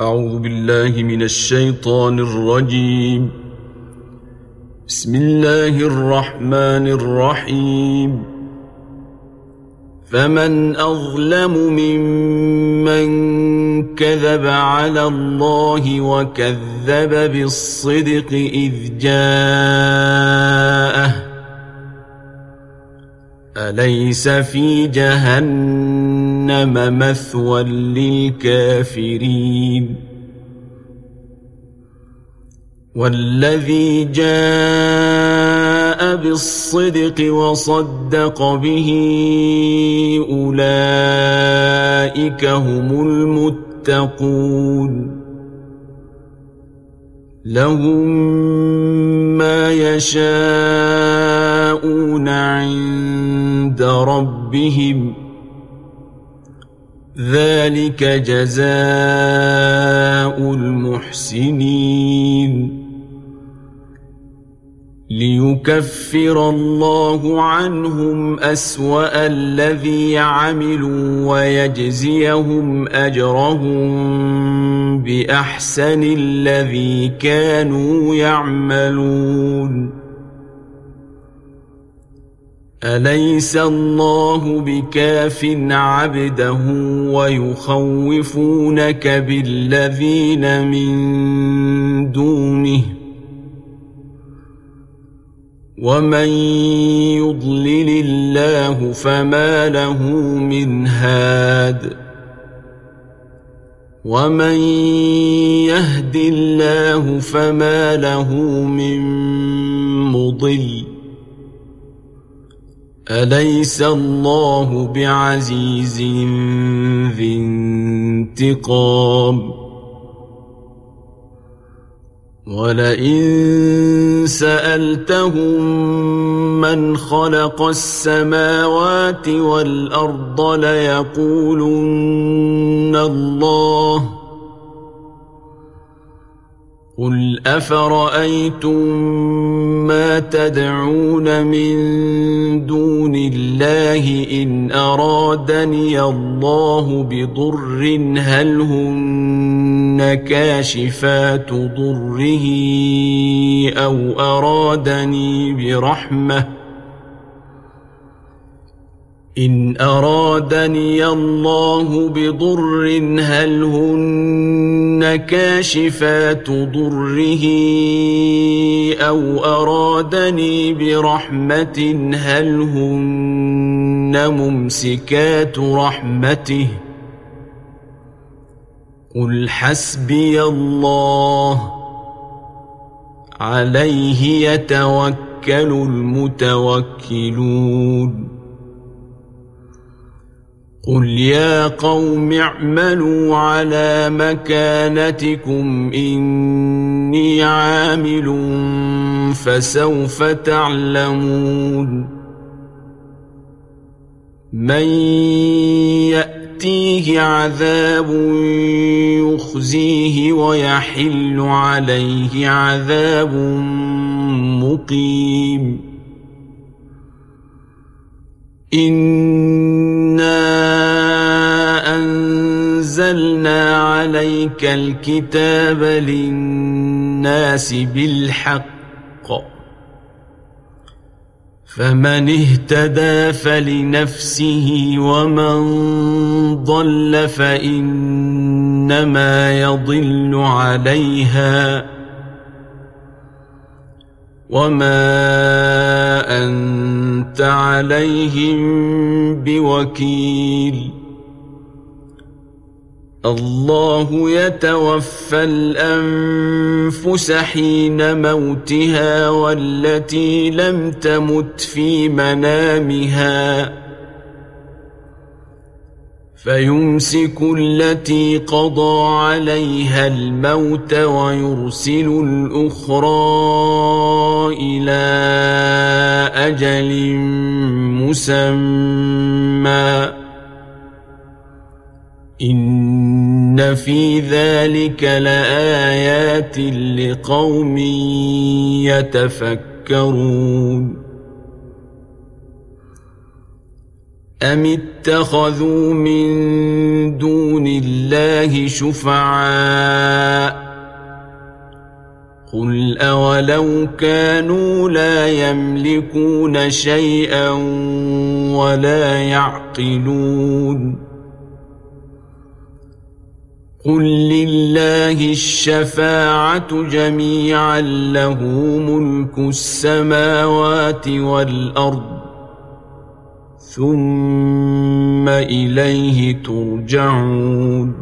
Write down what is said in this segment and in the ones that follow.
أعوذ بالله من الشيطان الرجيم. بسم الله الرحمن الرحيم. فمن أظلم ممن كذب على الله وكذب بالصدق إذ جاءه أليس في جهنم مثوى للكافرين والذي جاء بالصدق وصدق به أولئك هم المتقون لهم ما يشاءون عند ربهم ذلك جزاء المحسنين ليكفر الله عنهم أسوأ الذي عملوا ويجزيهم أجرهم بأحسن الذي كانوا يعملون أليس الله بكاف عبده ويخوفونك بالذين من دونه ومن يضلل الله فما له من هاد ومن يهد الله فما له من مضل أليس الله بعزيز ذي انتقام ولئن سألتهم من خلق السماوات والأرض ليقولن الله قل أفرأيتم ما تدعون من دون الله إن أرادني الله بضر هل هن كاشفات ضره أو أرادني برحمة إن أرادني الله بضر هل هن كاشفات ضره أو أرادني برحمة هل هن ممسكات رحمته قل حسبي الله عليه يتوكل المتوكلون قل يا قوم اعملوا على مكانتكم إني عامل فسوف تعلمون من يأتيه عذاب يخزيه ويحل عليه عذاب مقيم إنا أنزلنا عليك الكتاب للناس بالحق فمن اهتدى فلنفسه ومن ضل فإنما يضل عليها وما أنت عليهم بوكيل الله يتوفى الأنفس حين موتها والتي لم تمت في منامها فيمسك التي قضى عليها الموت ويرسل الأخرى إلى أجل مسمى إن في ذلك لآيات لقوم يتفكرون أم اتخذوا من دون الله شفعاء قل أولو كانوا لا يملكون شيئا ولا يعقلون قل لله الشفاعة جميعا له ملك السماوات والأرض ثم إليه ترجعون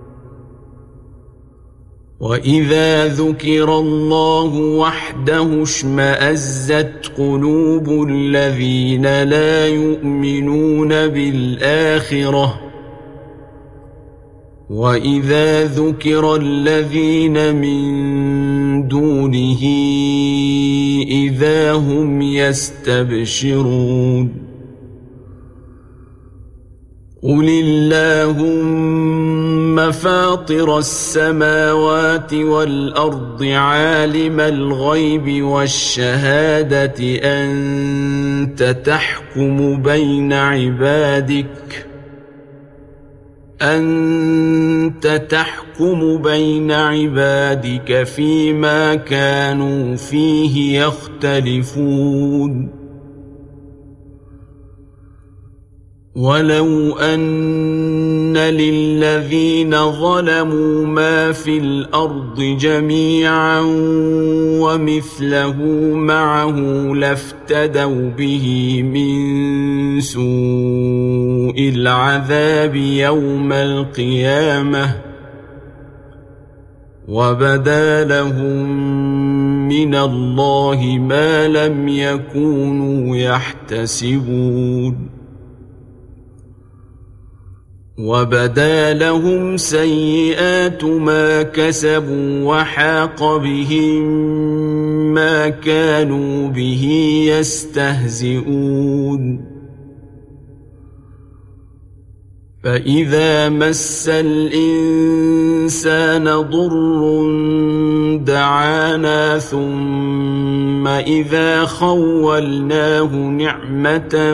وإذا ذكر الله وحده اشمأزت قلوب الذين لا يؤمنون بالآخرة وإذا ذكر الذين من دونه إذا هم يستبشرون قل اللهم فاطر السماوات والأرض عالم الغيب والشهادة أنت تحكم بين عبادك فيما كانوا فيه يختلفون ولو أن للذين ظلموا ما في الأرض جميعا ومثله معه لافتدوا به من سوء العذاب يوم القيامة وبدا لهم من الله ما لم يكونوا يحتسبون وبدا لهم سيئات ما كسبوا وحاق بهم ما كانوا به يستهزئون فإذا مس الإنسان ضر دعانا ثم إذا خولناه نعمة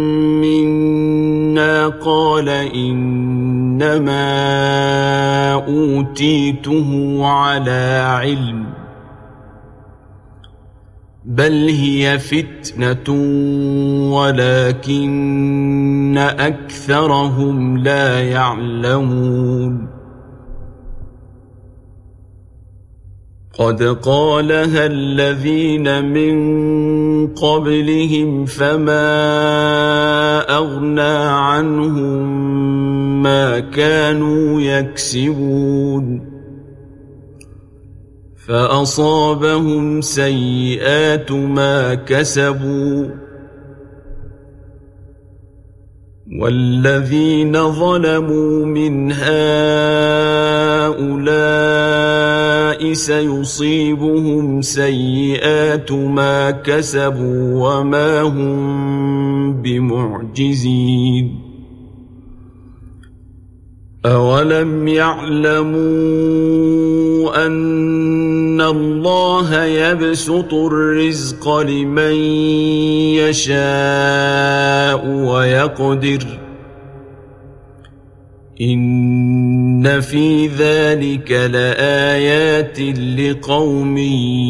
منا قال إنما أوتيته على علم بل هي فتنة ولكن أكثرهم لا يعلمون قد قالها الذين من قبلهم فما أغنى عنهم ما كانوا يكسبون فأصابهم سيئات ما كسبوا والذين ظلموا من هؤلاء سيصيبهم سيئات ما كسبوا وما هم بمعجزين أولم يعلموا أن الله يبسط الرزق لمن يشاء ويقدر إن في ذلك لآيات لقوم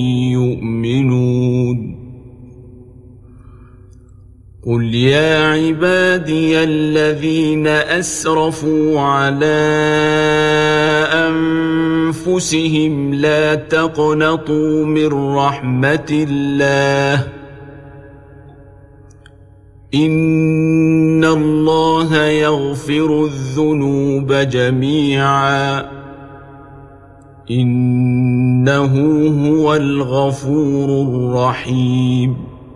يؤمنون قل يا عبادي الذين أسرفوا على أنفسهم لا تقنطوا من رحمة الله إن الله يغفر الذنوب جميعا إنه هو الغفور الرحيم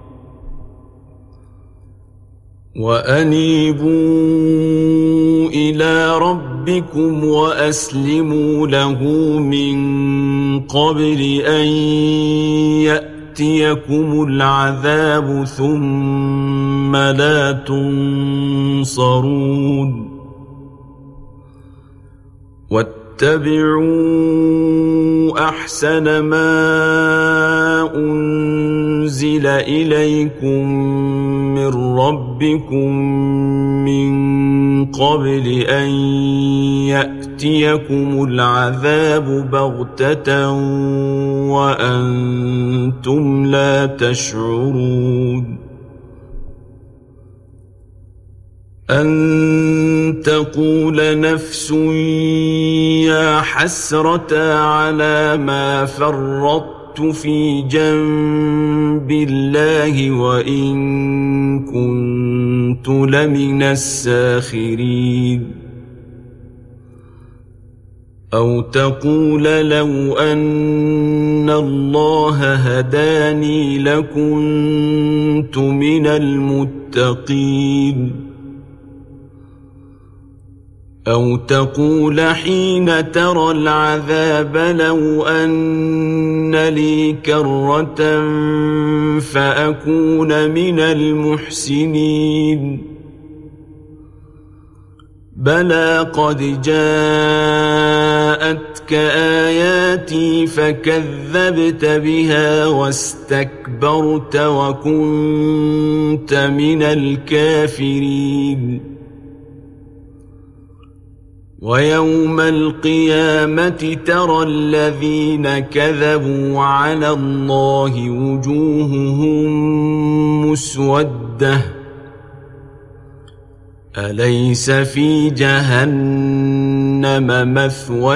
وأنيبوا إلى ربكم وأسلموا له من قبل أن يأتيكم العذاب ثم لا تنصرون واتبعوا أحسن ما أنزل أنزل إليكم من ربكم من قبل أن يأتيكم العذاب بغتة وأنتم لا تشعرون أن تقول نفس يا حسرة على ما فرطت في جنب الله وإن كنت لمن الساخرين أو تقول لو أن الله هداني لكنت من المتقين أو تقول حين ترى العذاب لو أن لي كرة فأكون من المحسنين بلى قد جاءتك آياتي فكذبت بها واستكبرت وكنت من الكافرين ويوم القيامة ترى الذين كذبوا على الله وجوههم مسودة أليس في جهنم مثوى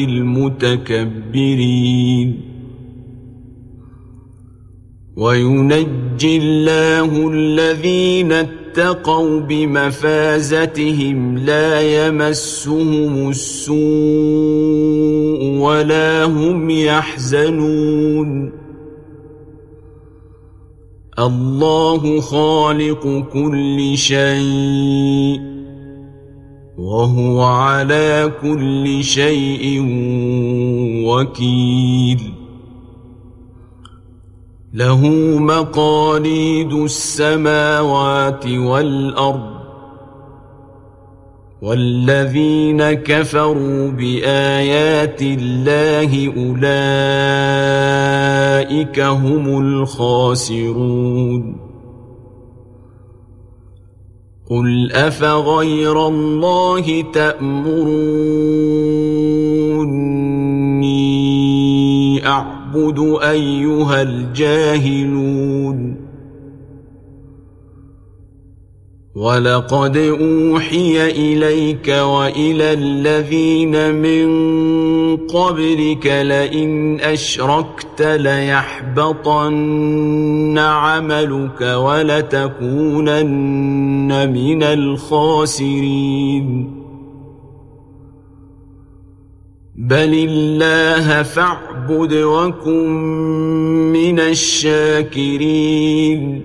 للمتكبرين وينجي الله الذين اتقوا بمفازتهم لا يمسهم السوء ولا هم يحزنون الله خالق كل شيء وهو على كل شيء وكيل له مقاليد السماوات والأرض والذين كفروا بآيات الله أولئك هم الخاسرون قل أفغير الله تأمروني أعبد أيها الجاهلون ولقد أوحي إليك وإلى الذين من قبلك لئن أشركت ليحبطن عملك ولتكونن من الخاسرين بل الله فاعبد وكن من الشاكرين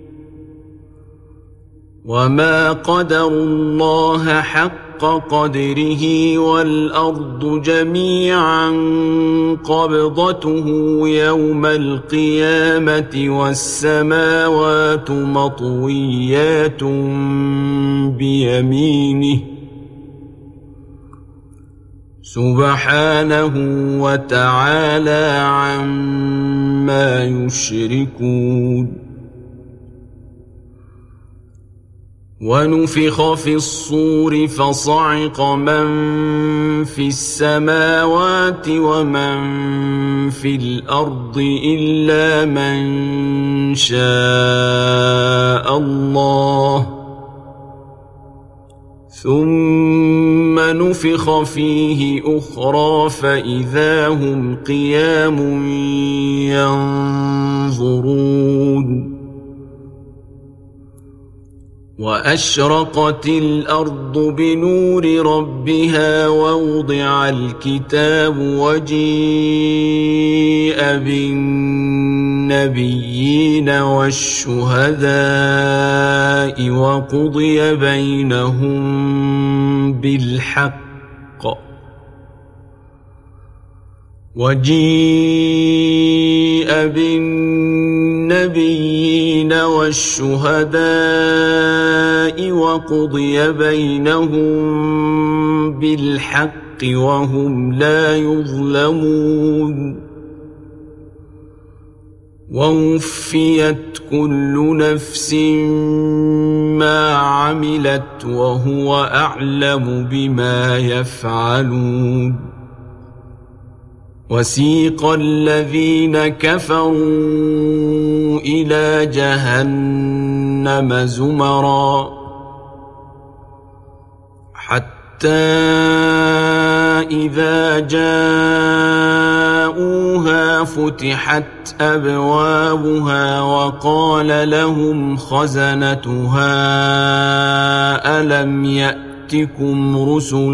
وما قدروا الله حق قدره والأرض جميعا قبضته يوم القيامة والسماوات مطويات بيمينه سبحانه وتعالى عما يشركون ونفخ في الصور فصعق من في السماوات ومن في الأرض إلا من شاء الله ثم نفخ فيه أخرى فإذا هم قيام ينظرون وأشرقت الأرض بنور ربها ووضع الكتاب وجيء بالنبيين والشهداء وقضي بينهم بالحق بالنبيين والشهداء وقضي بينهم بالحق وهم لا يظلمون ووفيت كل نفس ما عملت وهو أعلم بما يفعلون وسيق الذين كفروا إلى جهنم زمرا حتى إذا جاءوها فتحت أبوابها وقال لهم خزنتها ألم يأتكم رسل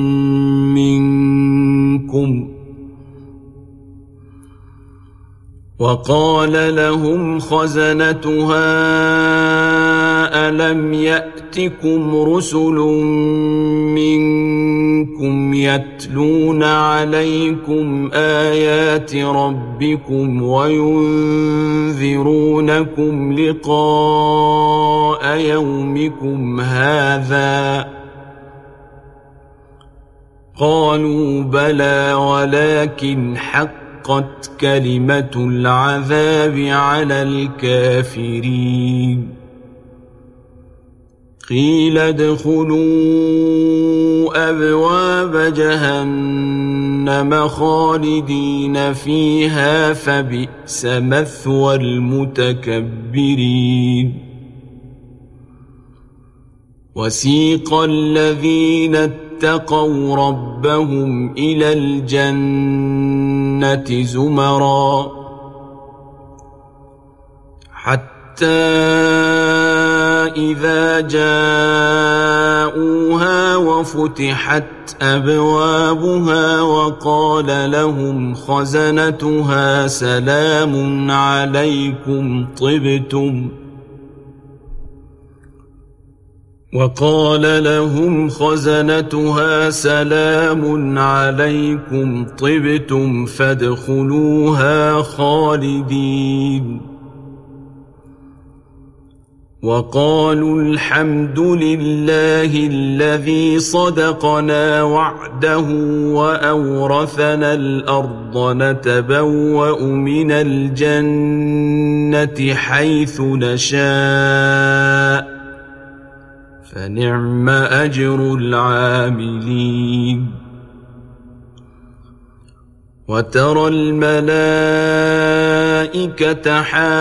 منكم يتلون عليكم آيات ربكم وينذرونكم لقاء يومكم هذا قالوا بلى ولكن حقت كلمة العذاب على الكافرين قيل ادخلوا أبواب جهنم خالدين فيها فبئس مثوى المتكبرين وسيق الذين اتقوا ربهم إلى الجنة زمرا حتى إذا جاءوها وفتحت أبوابها وقال لهم خزنتها سلام عليكم طبتم فادخلوها خالدين وقالوا الحمد لله الذي صدقنا وعده وأورثنا الأرض نتبوأ من الجنة حيث نشاء فنعم أجر العاملين وترى الملائكة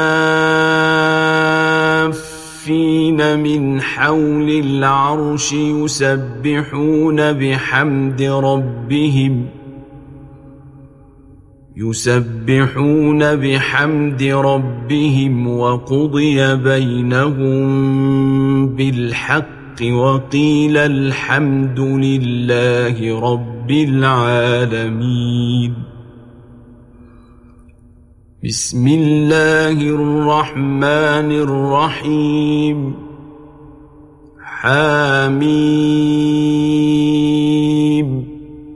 حافين من حول العرش يسبحون بحمد ربهم وقضي بينهم بالحق وقيل الحمد لله رب العالمين بسم الله الرحمن الرحيم حميم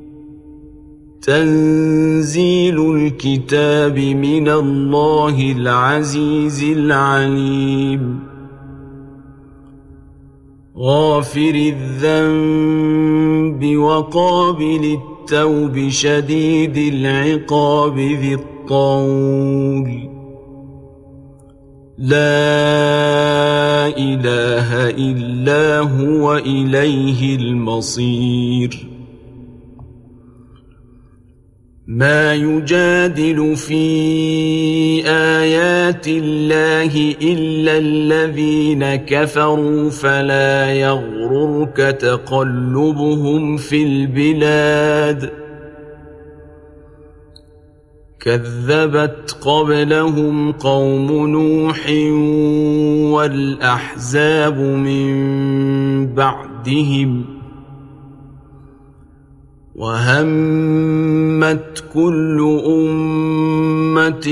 تنزيل الكتاب من الله العزيز العليم غافر الذنب وقابل التوب شديد العقاب ذي الطول لا إله إلا هو إليه المصير ما يجادل في آيات الله إلا الذين كفروا فلا يغررك تقلبهم في البلاد كذبت قبلهم قوم نوح والأحزاب من بعدهم وهمت كل أمة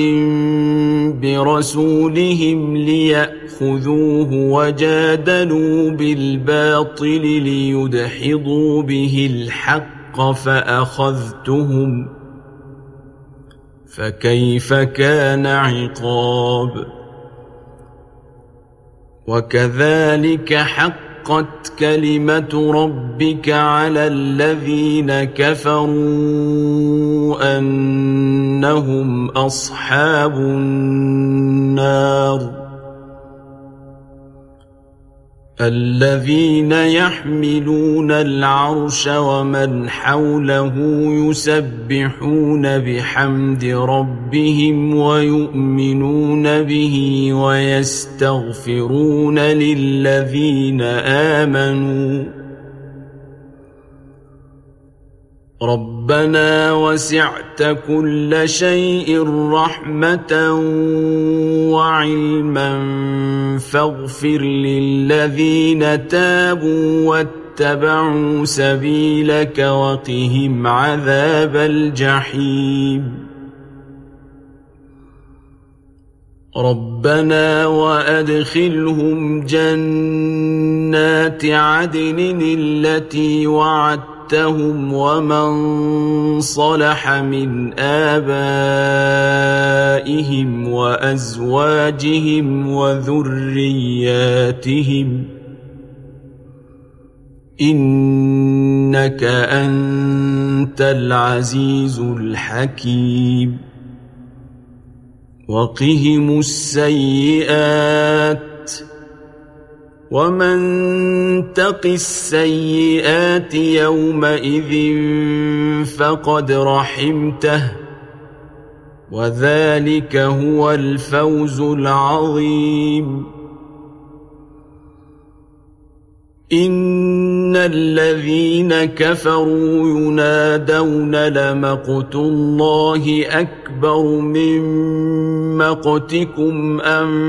برسولهم ليأخذوه وجادلوا بالباطل ليدحضوا به الحق فأخذتهم فكيف كان عقاب وكذلك حقت كلمة ربك على الذين كفروا أنهم أصحاب النار الذين يحملون العرش ومن حوله يسبحون بحمد ربهم ويؤمنون به ويستغفرون للذين آمنوا ربنا وسعت كل شيء رحمة وعلما فاغفر للذين تابوا واتبعوا سبيلك وقهم عذاب الجحيم ربنا وأدخلهم جنات عدن التي وعدتهم ومن صلح من آبائهم وأزواجهم وذرياتهم إنك أنت العزيز الحكيم وقهم السيئات ومن تق السيئات يومئذ فقد رحمته وذلك هو الفوز العظيم إن الذين كفروا ينادون لمقت الله أكبر من مقتكم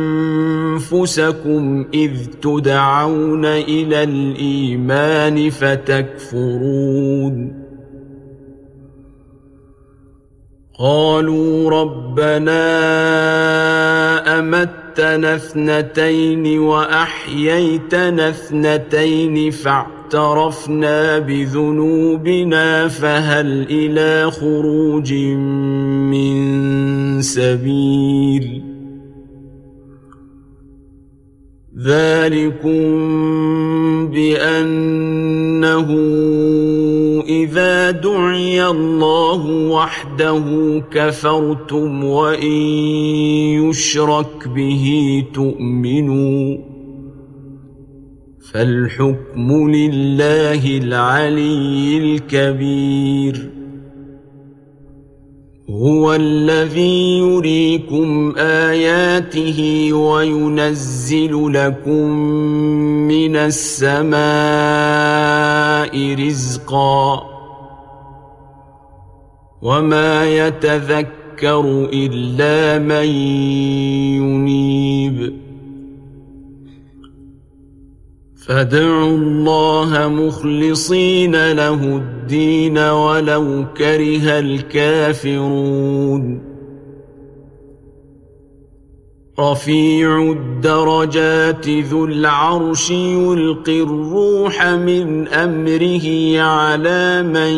أنفسكم إذ تدعون إلى الإيمان فتكفرون قالوا ربنا أمتنا اثنتين وأحييتنا اثنتين فاعترفنا بذنوبنا فهل إلى خروج من سبيل ذلكم بأنه إذا دعي الله وحده كفرتم وإن يشرك به تؤمنوا فالحكم لله العلي الكبير هو الذي يريكم آياته وينزل لكم من السماء رزقا وما يتذكر إلا من ينيب فادعوا الله مخلصين له الدين ولو كره الكافرون رفيع الدرجات ذو العرش يلقي الروح من أمره على من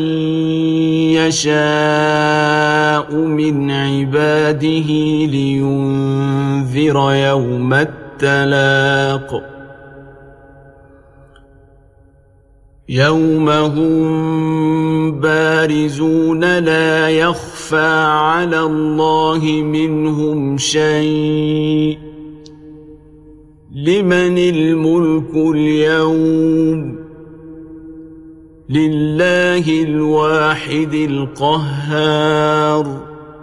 يشاء من عباده لينذر يوم التلاق يوم هم بارزون لا يخفى على الله منهم شيء لمن الملك اليوم لله الواحد القهار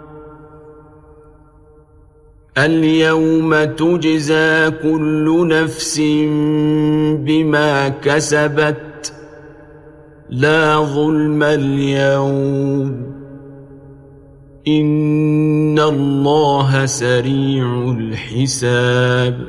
اليوم تجزى كل نفس بما كسبت لا ظلم اليوم إن الله سريع الحساب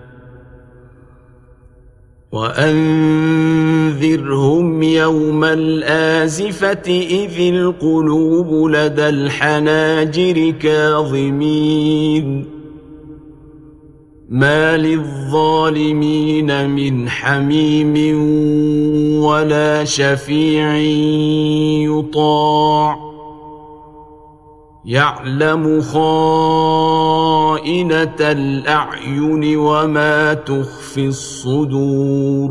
وأنذرهم يوم الآزفة إذ القلوب لدى الحناجر كاظمين ما للظالمين من حميم ولا شفيع يطاع يعلم خائنة الأعين وما تخفي الصدور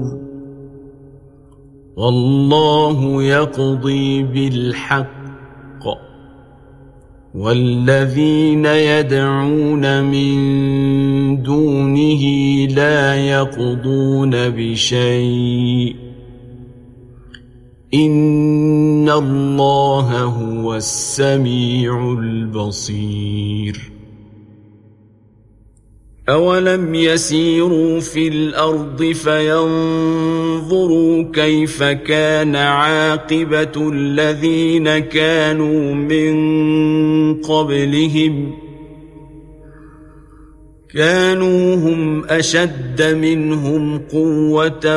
والله يقضي بالحق والذين يدعون من دونه لا يقضون بشيء إن الله هو السميع البصير أولم يسيروا في الأرض فينظروا كيف كان عاقبة الذين كانوا من قبلهم كانوا هم أشد منهم قوة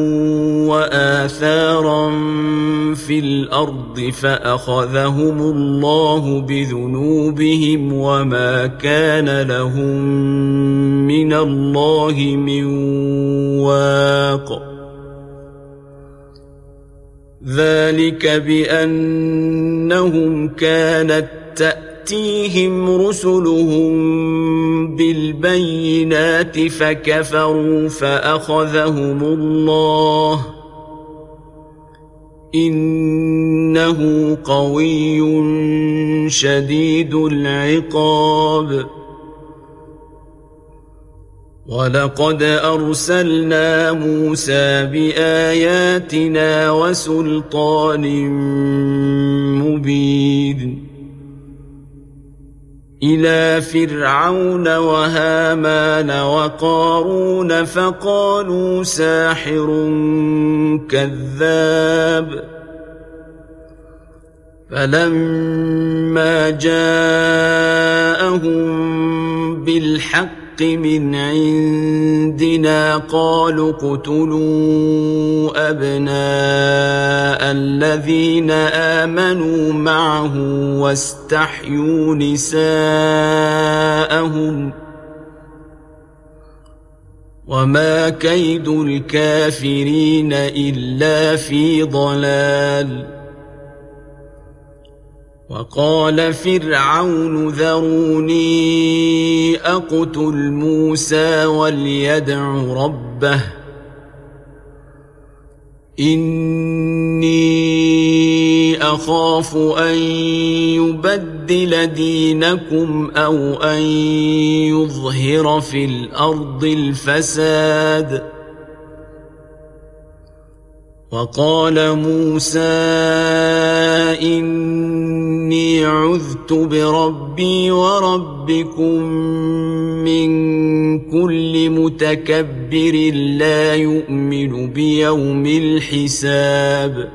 وآثارا في الأرض فأخذهم الله بذنوبهم وما كان لهم من الله من واق ذلك بأنهم كانت تأتيهم رسلهم بالبينات فكفروا فأخذهم الله إنه قوي شديد العقاب ولقد أرسلنا موسى بآياتنا وسلطان مبين إلى فرعون وهامان وقارون فقالوا ساحر كذاب فلما جاءهم بالحق من عندنا قالوا اقتلوا أبناء الذين آمنوا معه واستحيوا نساءهم وما كيد الكافرين إلا في ضلال وقال فرعون ذروني أقتل موسى وليدع ربه إني أخاف أن يبدل دينكم أو أن يظهر في الأرض الفساد وقال موسى إني عذت بربي وربكم من كل متكبر لا يؤمن بيوم الحساب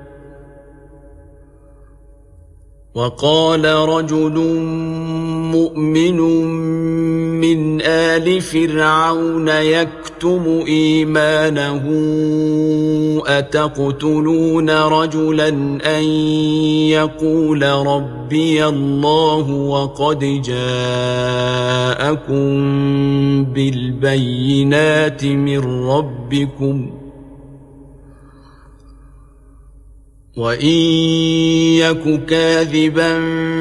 وقال رجل مؤمن من آل فرعون يكتم إيمانه أتقتلون رجلا أن يقول ربي الله وقد جاءكم بالبينات من ربكم وإن يك كاذبا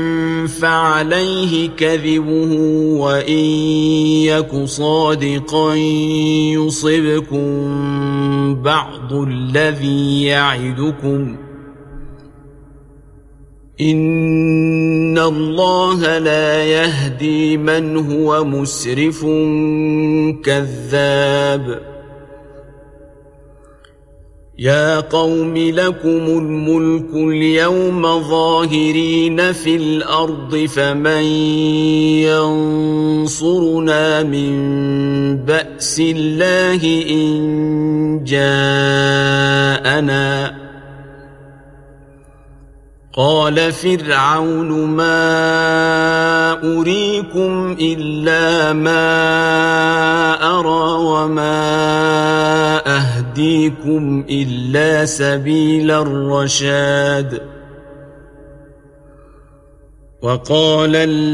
فعليه كذبه وإن يك صادقا يصبكم بعض الذي يعدكم إن الله لا يهدي من هو مسرف كذاب يا قوم لكم الملك اليوم ظاهرين في الأرض فمن ينصرنا من بأس الله إن جاءنا قال فرعون ما أريكم إلا ما أرى وما أهديكم إلا سبيل الرشاد وقال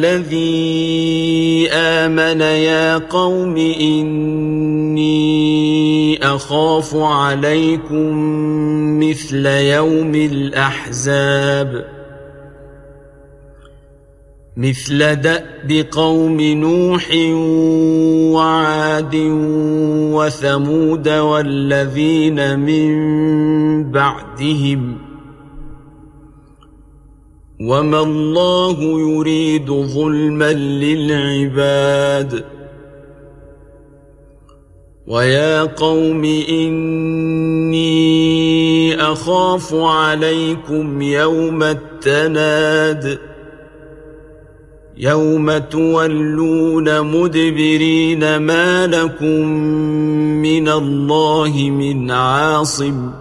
الذي آمن يا قوم إني أخاف عليكم مثل يوم الأحزاب مثل دأب قوم نوح وعاد وثمود والذين من بعدهم وما الله يريد ظلما للعباد. ويا قوم إني أخاف عليكم يوم التناد يوم تولون مدبرين ما لكم من الله من عاصم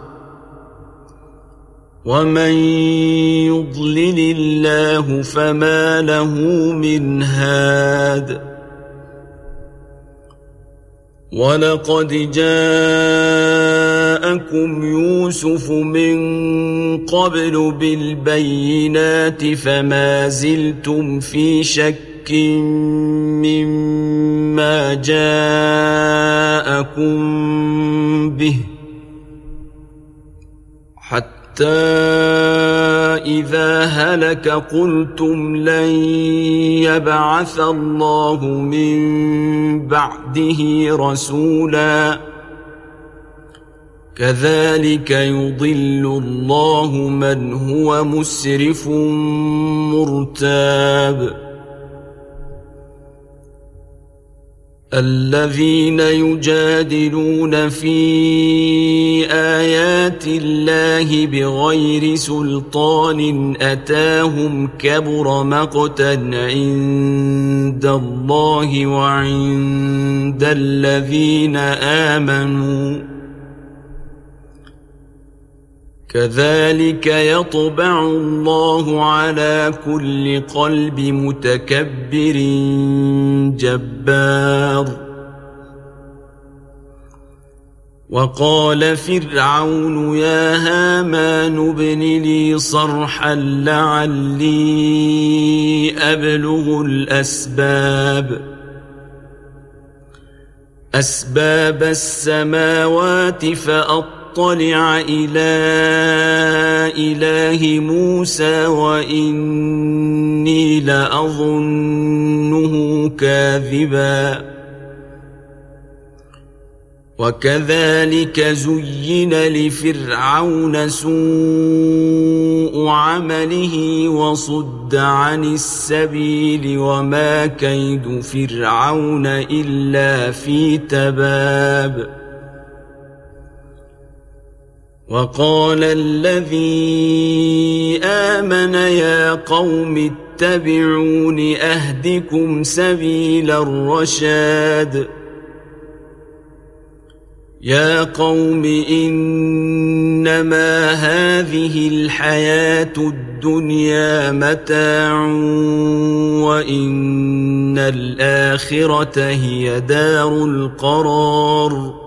ومن يضلل الله فما له من هاد. ولقد جاءكم يوسف من قبل بالبينات فما زلتم في شك مما جاءكم به حتى إذا هلك قلتم لن يبعث الله من بعده رسولا كذلك يضل الله من هو مسرف مرتاب. الذين يجادلون في آيات الله بغير سلطان أتاهم كبر مقتا عند الله وعند الذين آمنوا كذلك يطبع الله على كل قلب متكبر جبار. وقال فرعون يا هامان ابن لي صرحا لعلي أبلغ أسباب السماوات فأطلع إلى إله موسى وإني لأظنه كاذبا. وكذلك زين لفرعون سوء عمله وصد عن السبيل وما كيد فرعون إلا في تباب. وقال الذي آمن يا قوم اتبعون أهدكم سبيل الرشاد. يا قوم إنما هذه الحياة الدنيا متاع وإن الآخرة هي دار القرار.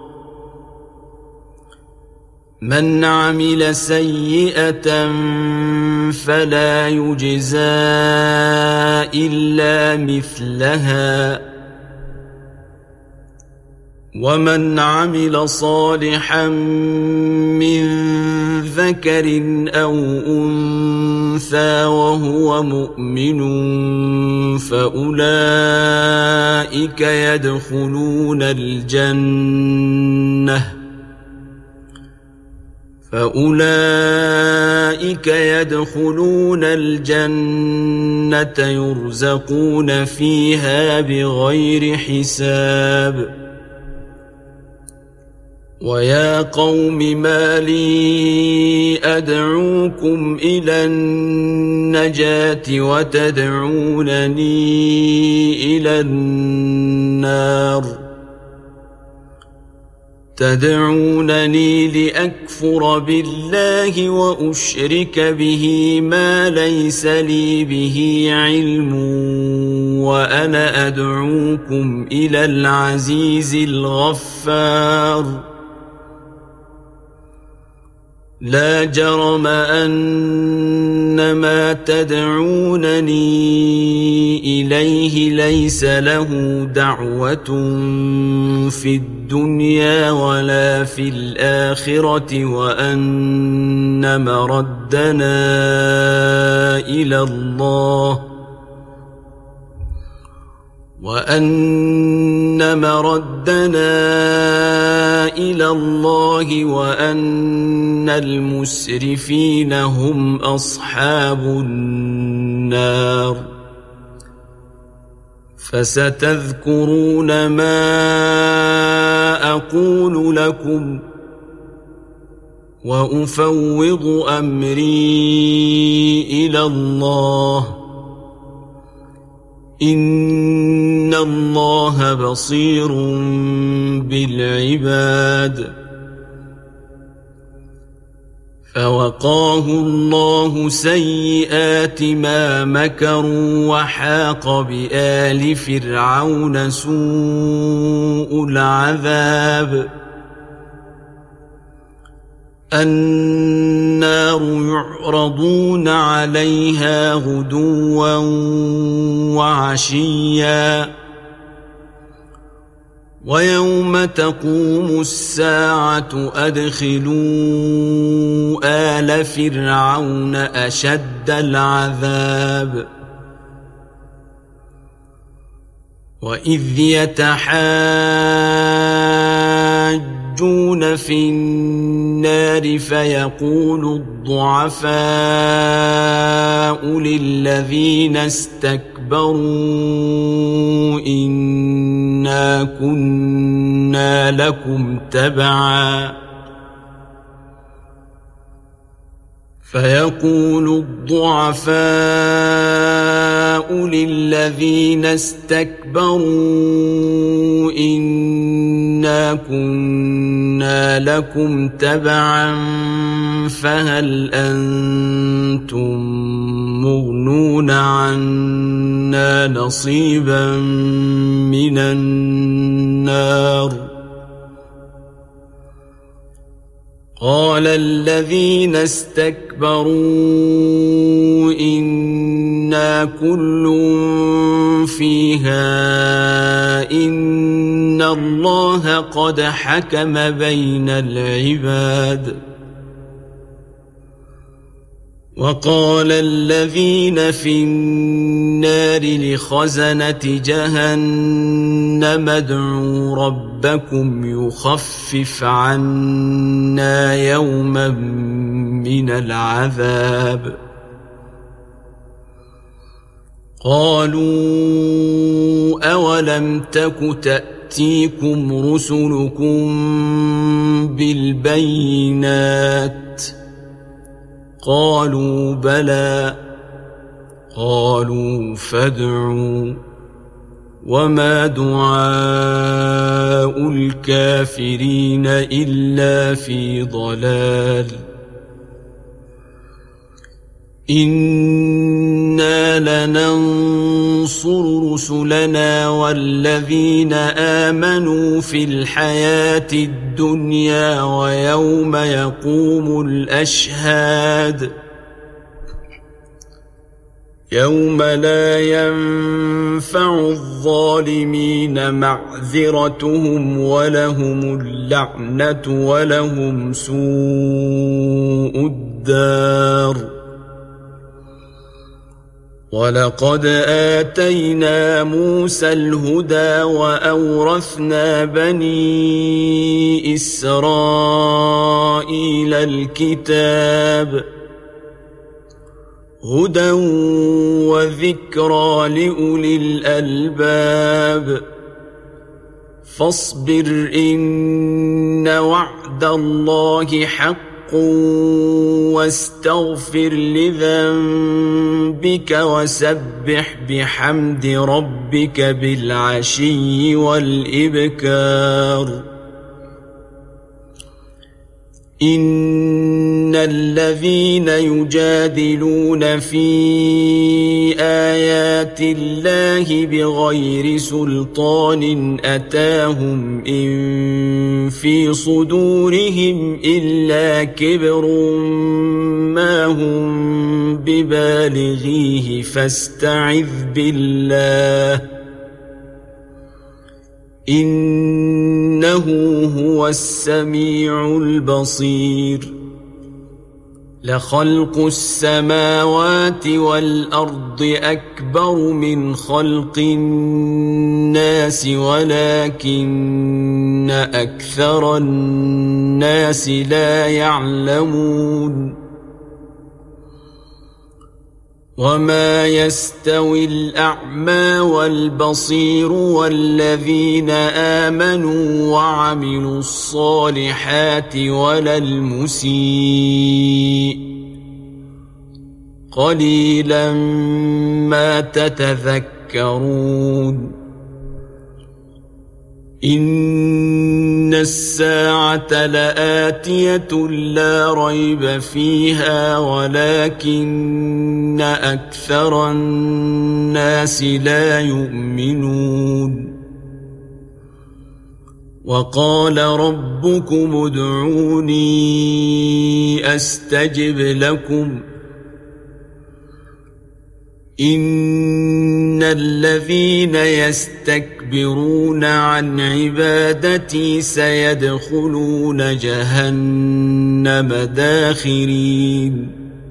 من عمل سيئة فلا يجزى إلا مثلها ومن عمل صالحا من ذكر أو أنثى وهو مؤمن فأولئك يدخلون الجنة يرزقون فيها بغير حساب. ويا قوم ما لي أدعوكم إلى النجاة وتدعونني إلى النار. تدعونني لأكفر بالله وأشرك به ما ليس لي به علم وأنا أدعوكم إلى العزيز الغفار. لا جرم أن ما تدعونني إليه ليس له دعوة في الدنيا ولا في الآخرة وأن مردنا إلى الله وأن مردنا إلى الله وأن المسرفين هم أصحاب النار فستذكرون ما أقول لكم وأفوض أمري إلى الله إن الله بصير بالعباد فوقاه الله سيئات ما مكروا وحاق بآل فرعون سوء العذاب النار يعرضون عليها غدوا وعشيا ويوم تقوم الساعة أدخلوا آل فرعون أشد العذاب وإذ يتحاجون في النار فيقول الضعفاء للذين استكبروا إنا كنا لكم تبعا فيقول الضعفاء للذين استكبروا إنا كنا لكم تبعا فهل أنتم مغنون عنا نصيبا من النار قال الذين استكبروا إنا كل فيها إن الله قد حكم بين العباد وقال الذين في النار لخزنة جهنم ادعوا ربكم يخفف عنا يوما من العذاب قالوا أولم تك تأتيكم رسلكم بالبينات قالوا بلى قالوا فادعوا وما دعاء الكافرين إلا في ضلال إنا لننصر رسلنا والذين آمنوا في الحياة الدنيا ويوم يقوم الأشهاد يوم لا ينفع الظالمين معذرتهم ولهم اللعنة ولهم سوء الدار ولقد آتينا موسى الهدى وأورثنا بني إسرائيل الكتاب هدى وذكرى لأولي الألباب فاصبر إن وعد الله حق واستغفر لذنبك وسبح بحمد ربك بالعشي والإبكار إن الذين يجادلون في آيات الله بغير سلطان أتاهم إن في صدورهم إلا كبر ما هم ببالغيه فاستعذ بالله إنه هو السميع البصير لخلق السماوات والأرض أكبر من خلق الناس ولكن أكثر الناس لا يعلمون وما يستوي الأعمى والبصير والذين آمنوا وعملوا الصالحات ولا المسيء قليلا ما تتذكرون إن الساعة لآتية لا ريب فيها ولكن أكثر الناس لا يؤمنون وقال ربكم ادعوني أستجب لكم إن الذين يستكبرون عن عبادتي سيدخلون جهنم داخرين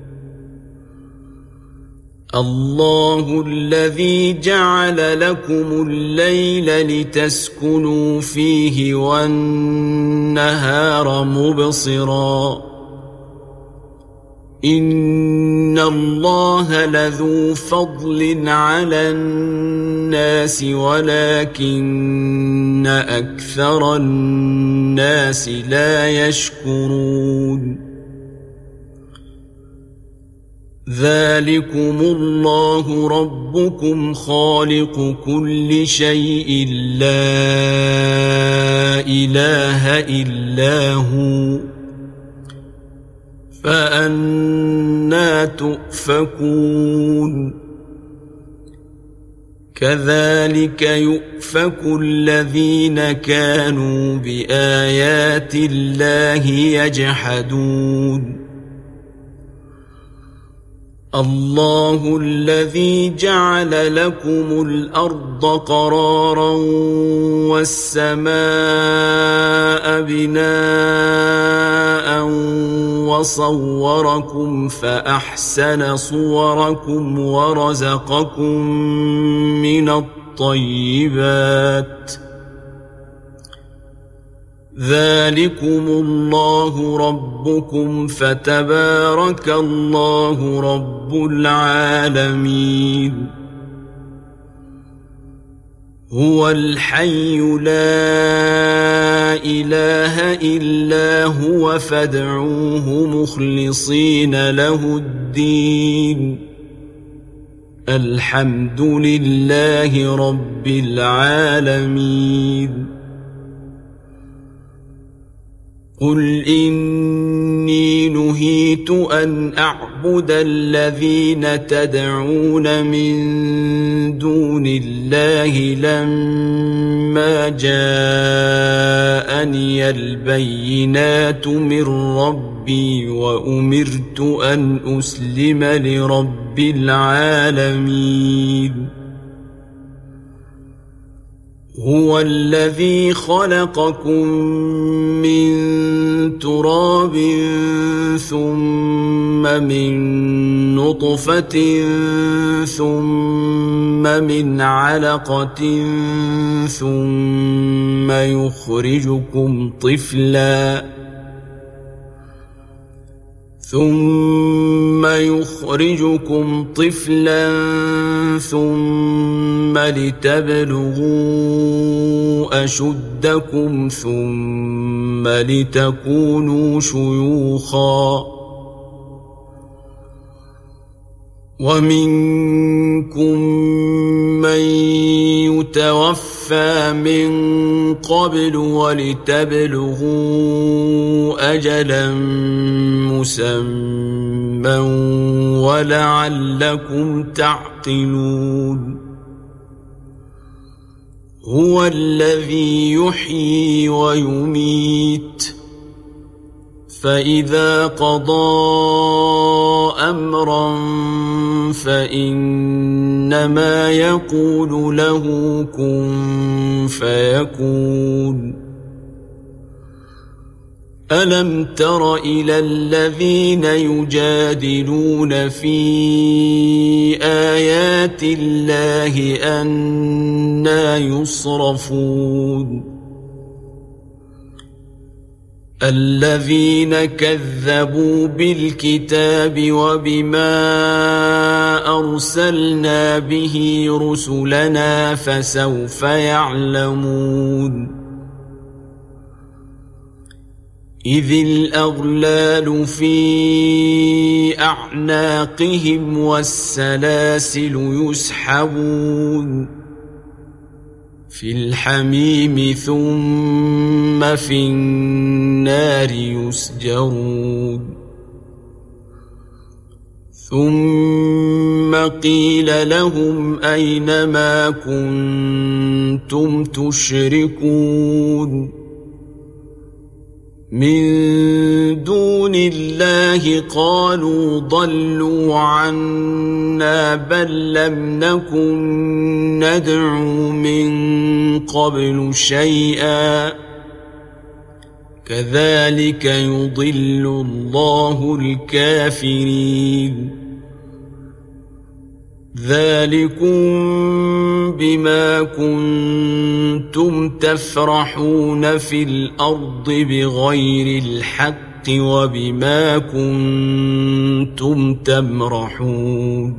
الله الذي جعل لكم الليل لتسكنوا فيه والنهار مبصراً إن الله لذو فضل على الناس ولكن أكثر الناس لا يشكرون ذلكم الله ربكم خالق كل شيء لا إله إلا هو فأنى تؤفكون كذلك يؤفك الذين كانوا بآيات الله يجحدون الله الذي جعل لكم الأرض قرارا والسماء بناء وصوركم فأحسن صوركم ورزقكم من الطيبات ذلكم الله ربكم فتبارك الله رب العالمين هو الحي لا إله إلا هو فادعوه مخلصين له الدين الحمد لله رب العالمين قل إني نهيت أن أعبد الذين تدعون من دون الله لما جاءني البينات من ربي وأمرت أن أسلم لرب العالمين هو الذي خلقكم من تراب ثم من نطفة ثم من علقة ثم يخرجكم طفلا ثم لتبلغوا أشدكم ثم لتكونوا شيوخا ومنكم من يتوفى من قبل ولتبلغوا أجلا مسمى ولعلكم تعقلون هو الذي يحيي ويميت فإذا قضى أمرا فإنما يقول له كن فيكون ألم تر إلى الذين يجادلون في آيات الله أنى يصرفون الذين كذبوا بالكتاب وبما أرسلنا به رسلنا فسوف يعلمون إذ الأغلال في أعناقهم والسلاسل يسحبون في الحميم ثم في النار يسجرون ثم قيل لهم أين ما كنتم تشركون من دون الله قالوا ضلوا عنا بل لم نكن ندعو من قبل شيئا كذلك يضل الله الكافرين ذلكم بما كنتم تفرحون في الأرض بغير الحق وبما كنتم تمرحون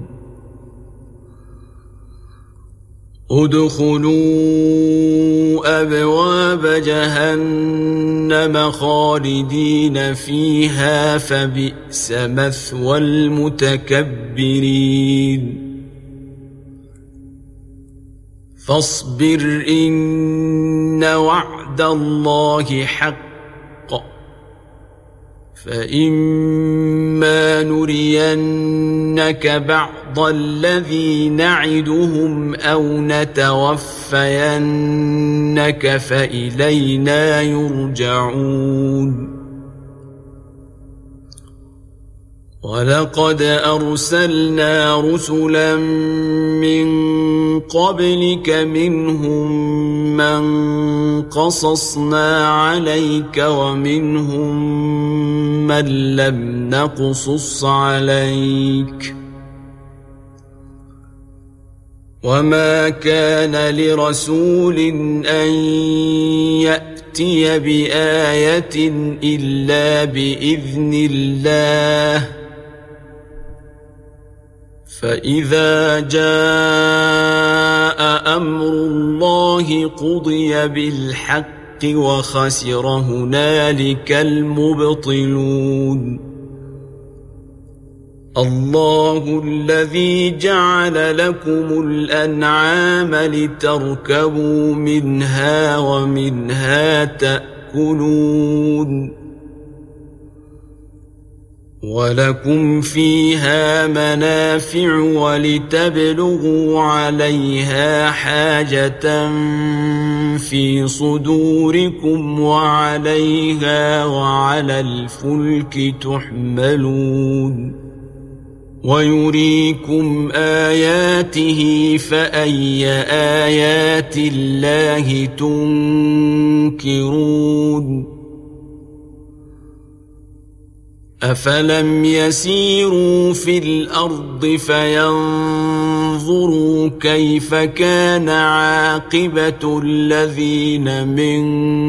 ادخلوا أبواب جهنم خالدين فيها فبئس مثوى المتكبرين فاصبر إن وعد الله حق فإما نرينك بعض الذي نعدهم أو نتوفينك فإلينا يرجعون ولقد أرسلنا رسلا من قبلك منهم من قصصنا عليك ومنهم من لم نقصص عليك وما كان لرسول أن يأتي بآية إلا بإذن الله فإذا جاء أمر الله قضي بالحق وخسر هنالك المبطلون الله الذي جعل لكم الأنعام لتركبوا منها ومنها تأكلون ولكم فيها منافع ولتبلغوا عليها حاجة في صدوركم وعليها وعلى الفلك تحملون ويريكم آياته فأي آيات الله تنكرون أفلم يسيروا في الأرض فينظروا كيف كان عاقبة الذين من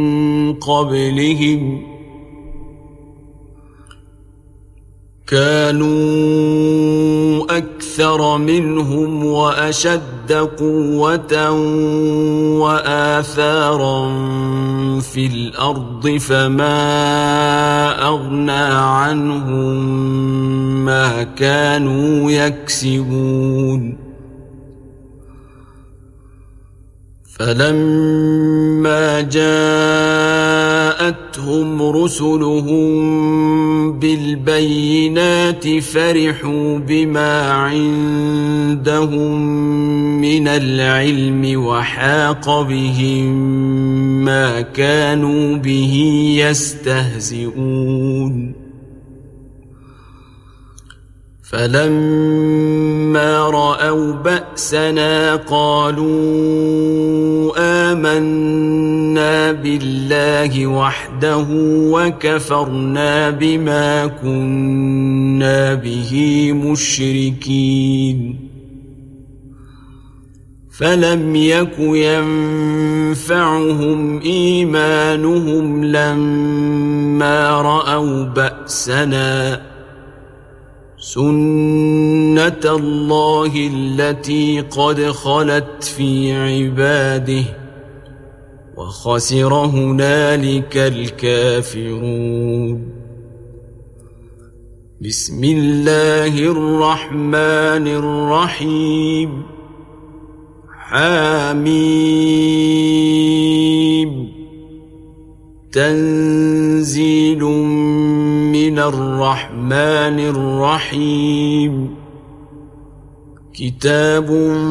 قبلهم كانوا أكثر منهم وأشد قوة وآثارا في الأرض فما أغنى عنهم ما كانوا يكسبون فلما جاءتهم رسلهم بالبينات فرحوا بما عندهم من العلم وحاق بهم ما كانوا به يستهزئون فلما رأوا بأسنا قالوا آمنا بالله وحده وكفرنا بما كنا به مشركين فلم يك ينفعهم إيمانهم لما رأوا بأسنا سنة الله التي قد خلت في عباده وخسر هنالك الكافرون. بسم الله الرحمن الرحيم. حميم. تنزيل من الرحمن الرحيم. كتاب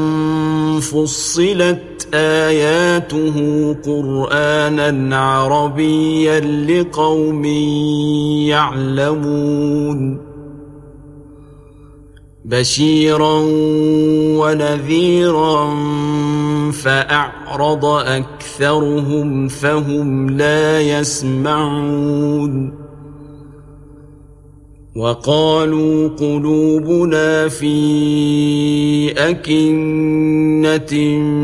فصلت آياته قرآنا عربيا لقوم يعلمون بشيرا ونذيرا فأعرض أكثرهم فهم لا يسمعون وقالوا قلوبنا في أكنة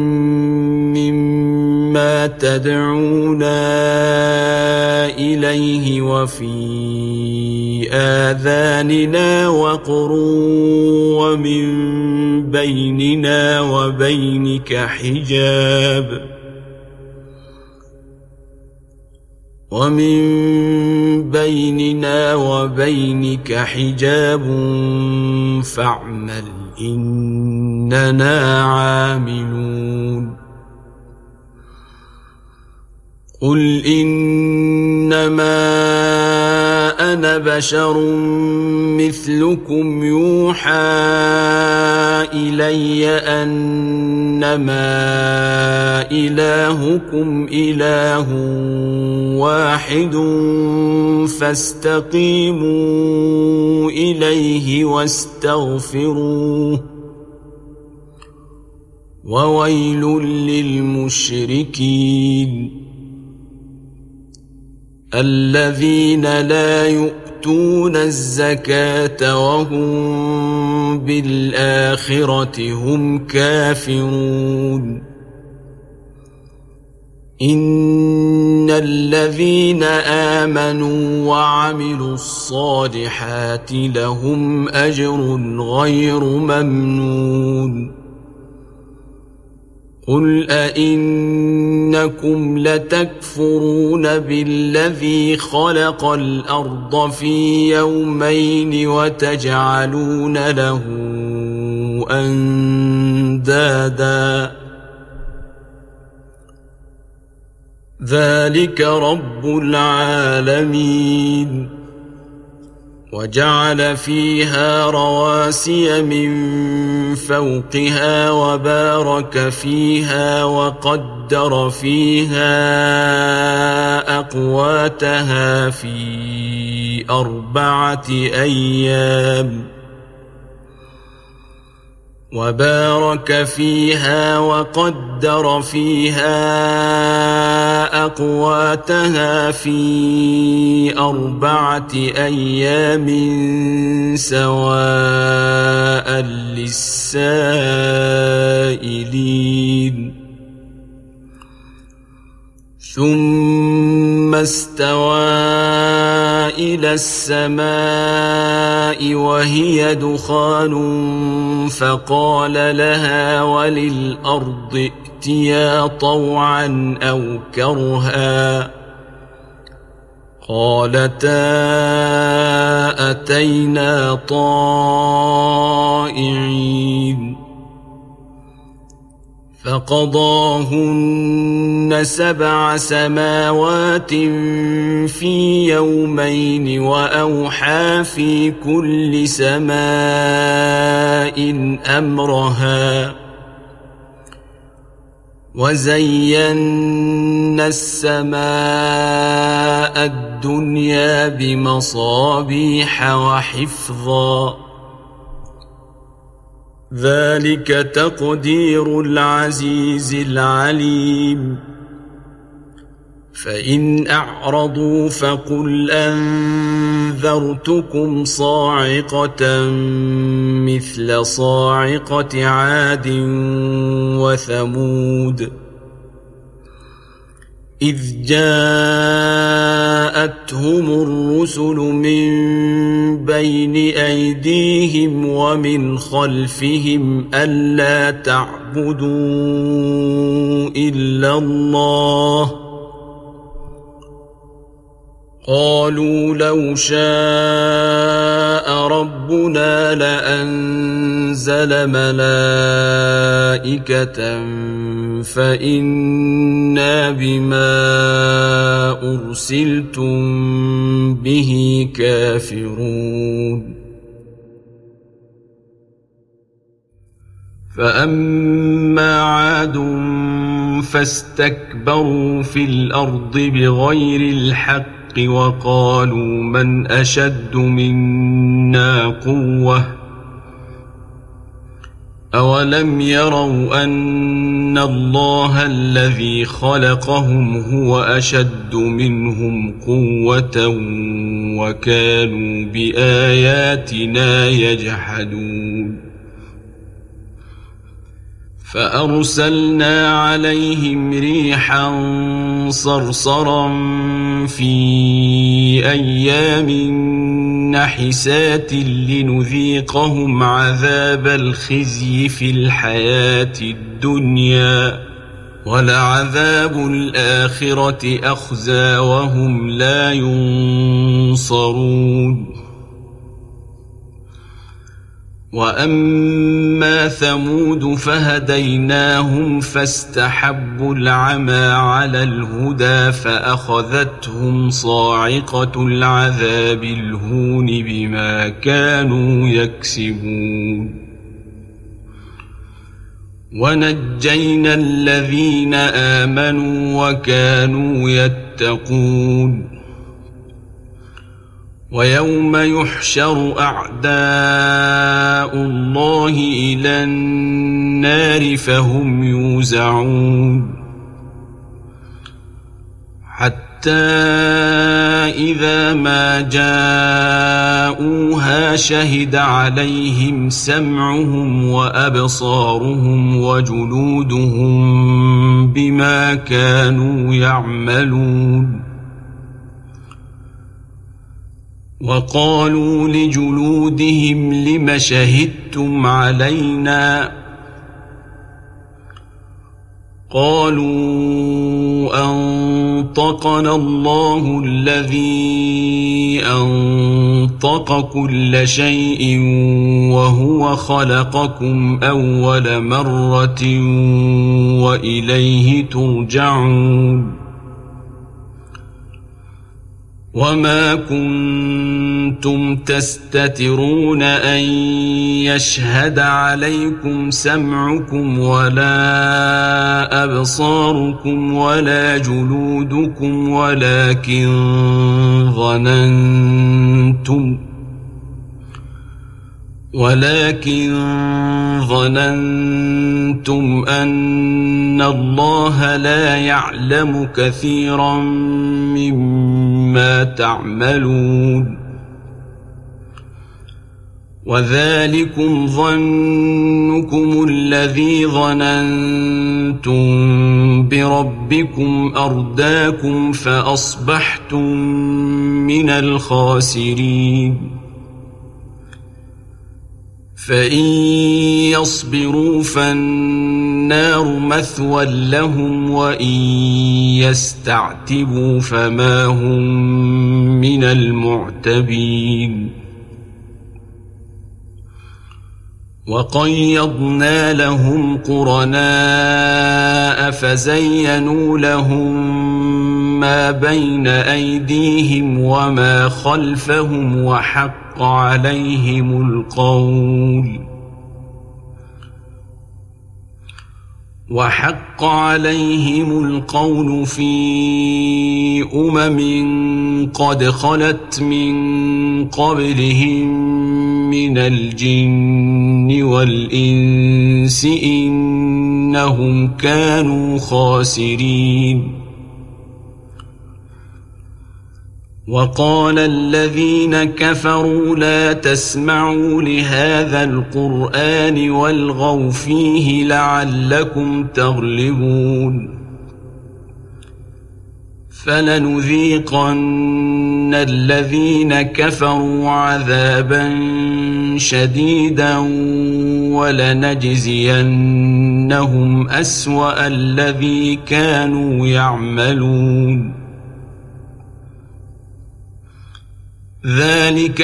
مما تدعونا إليه وفي آذاننا وقر ومن بيننا وبينك حجاب فاعمل إننا عاملون. قل إنما أنا بشر مثلكم يوحى إلي أنما إلهكم إله واحد فاستقيموا إليه واستغفروه وويل للمشركين الذين لا يؤتون الزكاة وهم بالآخرة هم كافرون. إن الذين آمنوا وعملوا الصالحات لهم أجر غير ممنون. قل أئنكم لتكفرون بالذي خلق الأرض في يومين وتجعلون له أندادا ذلك رب العالمين. وجعل فيها رواسي من فوقها وبارك فيها وقدر فيها أقواتها في 4 أيام سواء للسائلين. ثم استوى إلى السماء وهي دخان فقال لها وللأرض ائتيا طوعا أو كرها قالتا أتينا طائعين. فقضاهن 7 سماوات في يومين وأوحى في كل سماء أمرها وزينا السماء الدنيا بمصابيح وحفظا ذلك تقدير العزيز العليم فإن أعرضوا فقل أنذرتكم صاعقة مثل صاعقة عاد وثمود إذ جاءتهم الرسل من بين أيديهم ومن خلفهم ألا تعبدوا إلا الله قالوا لو شاء ربنا لأنزل ملائكة فإنا بما أرسلتم به كافرون فأما عاد فاستكبروا في الأرض بغير الحق وقالوا من أشد منا قوة أولم يروا أن الله الذي خلقهم هو أشد منهم قوة وكانوا بآياتنا يجحدون فأرسلنا عليهم ريحا صرصرا في أيام نحسات لنذيقهم عذاب الخزي في الحياة الدنيا ولعذاب الآخرة أخزى وهم لا ينصرون وأما ثمود فهديناهم فاستحبوا العمى على الهدى فأخذتهم صاعقة العذاب الهون بما كانوا يكسبون ونجينا الذين آمنوا وكانوا يتقون ويوم يحشر أعداء الله إلى النار فهم يوزعون حتى إذا ما جاءوها شهد عليهم سمعهم وأبصارهم وجلودهم بما كانوا يعملون وقالوا لجلودهم لم شهدتم علينا قالوا أنطقنا الله الذي أنطق كل شيء وهو خلقكم أول مرة وإليه ترجعون وما كنتم تستترون أن يشهد عليكم سمعكم ولا أبصاركم ولا جلودكم ولكن ظننتم أن الله لا يعلم كثيرا مما تعملون وذلكم ظنكم الذي ظننتم بربكم أرداكم فأصبحتم من الخاسرين فإن يصبروا فالنار مثوى لهم وإن يستعتبوا فما هم من المعتبين وقيضنا لهم قرناء فزينوا لهم ما بين أيديهم وما خلفهم وحق عليهم القول في أمم قد خلت من قبلهم من الجن والإنس إنهم كانوا خاسرين. وقال الذين كفروا لا تسمعوا لهذا القرآن والغوا فيه لعلكم تغلبون. فلنذيقن الذين كفروا عذابا شديدا ولنجزينهم أسوأ الذي كانوا يعملون. ذلك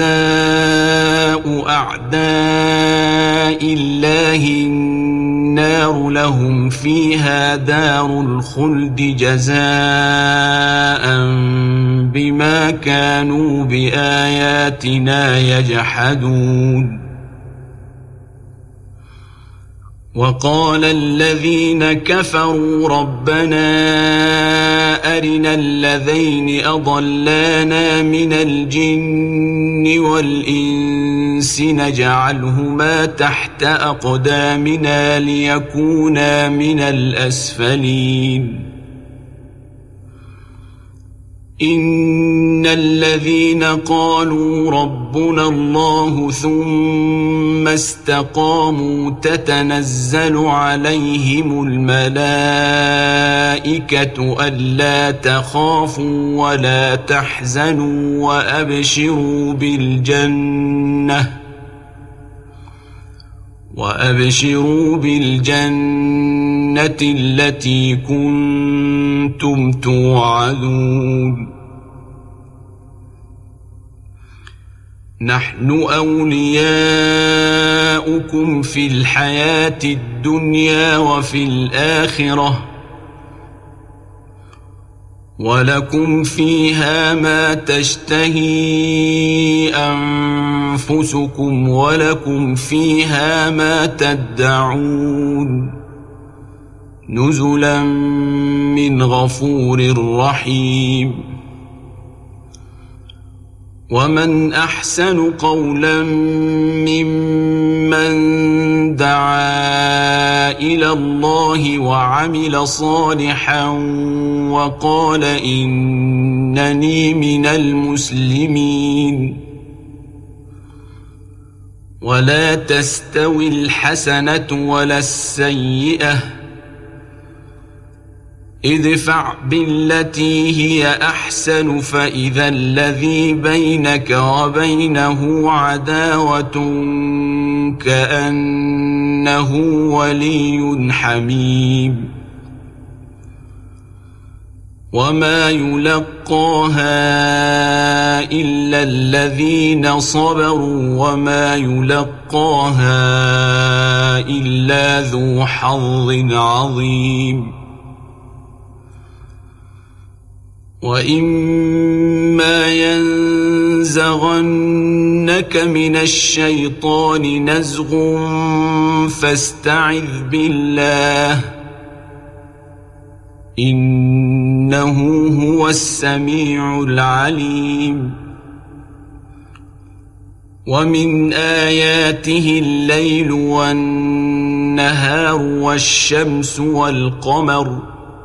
جزاء أعداء الله النار لهم فيها دار الخلد جزاء بما كانوا بآياتنا يجحدون. وقال الذين كفروا ربنا أرنا الذين أضلانا من الجن والإنس نجعلهما تحت أقدامنا ليكونا من الأسفلين. إن الذين قالوا ربنا الله ثم استقاموا تتنزل عليهم الملائكة ألا تخافوا ولا تحزنوا وأبشروا بالجنة التي كنتم توعدون. نحن أولياؤكم في الحياة الدنيا وفي الآخرة ولكم فيها ما تشتهي أنفسكم ولكم فيها ما تدعون نزلا من غفور رحيم. ومن أحسن قولا ممن دعا إلى الله وعمل صالحا وقال إنني من المسلمين. ولا تستوي الحسنة ولا السيئة ادفع بالتي هي أحسن فإذا الذي بينك وبينه عداوة كأنه ولي حميم. وما يلقاها إلا الذين صبروا وما يلقاها إلا ذو حظ عظيم. وإما ينزغنك من الشيطان نزغ فاستعذ بالله إنه هو السميع العليم. ومن آياته الليل والنهار والشمس والقمر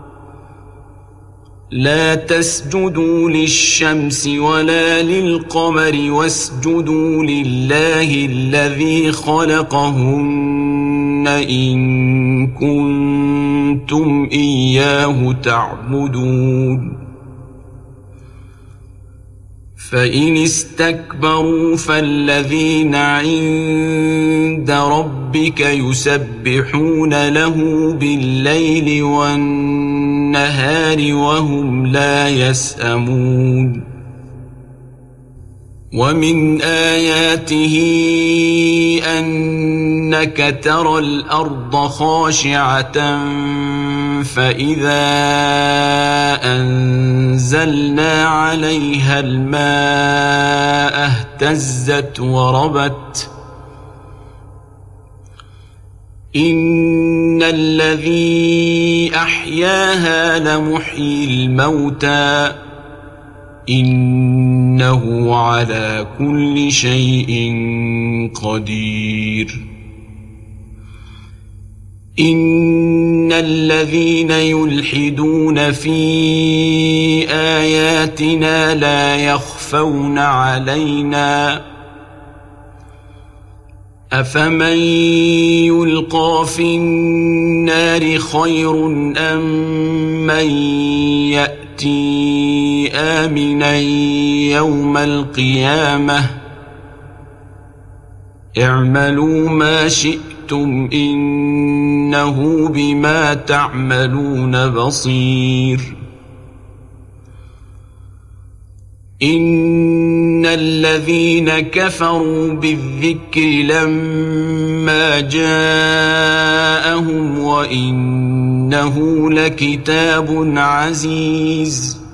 لا تسجدوا للشمس ولا للقمر واسجدوا لله الذي خلقهن إن كنتم إياه تعبدون. فإن استكبروا فالذين عند ربك يسبحون له بالليل والنهار وهم لا يسأمون. ومن آياته أنك ترى الأرض خاشعة فإذا أنزلنا عليها الماء اهتزت وربت إن الذي أحياها لمحيي الموتى إنه على كل شيء قدير. إن الذين يلحدون في آياتنا لا يخفون علينا أفمن يلقى في النار خير أم من يأتي آمنا يوم القيامة اعملوا ما شئتم إنه بما تعملون بصير. إن الذين كفروا بالذكر لما جاءهم وإنه لكتاب عزيز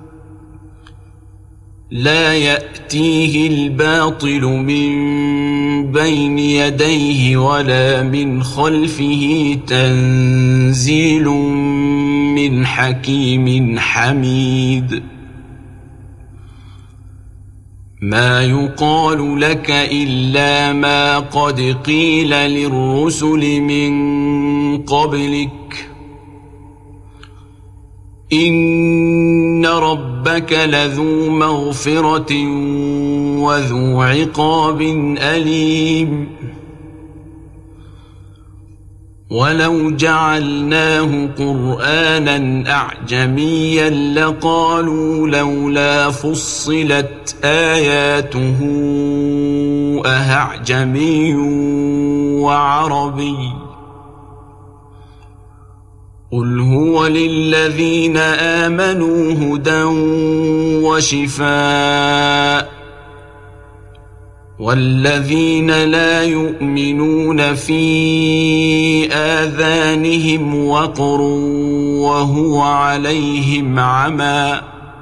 لا يأتيه الباطل من بين يديه ولا من خلفه تنزيل من حكيم حميد. ما يقال لك إلا ما قد قيل للرسل من قبلك إن ربك لذو مغفرة وذو عقاب أليم. ولو جعلناه قرآنا أعجميا لقالوا لولا فصلت آياته أأعجمي وعربي قل هو للذين آمنوا هدى وشفاء والذين لا يؤمنون في آذانهم وقر وهو عليهم عمى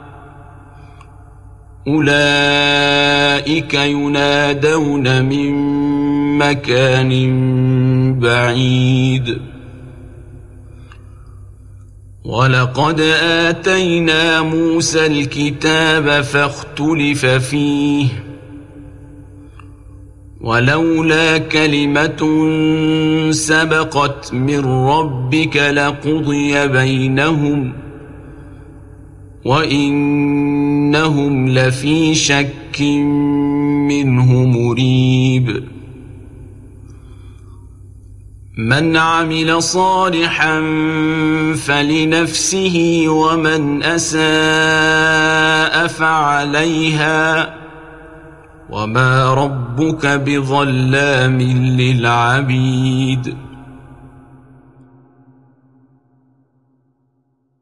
أولئك ينادون من مكان بعيد. ولقد آتينا موسى الكتاب فاختلف فيه ولولا كلمة سبقت من ربك لقضي بينهم وإنهم لفي شك منه مريب. من عمل صالحا فلنفسه ومن أساء فعليها وما ربك بظلام للعبيد.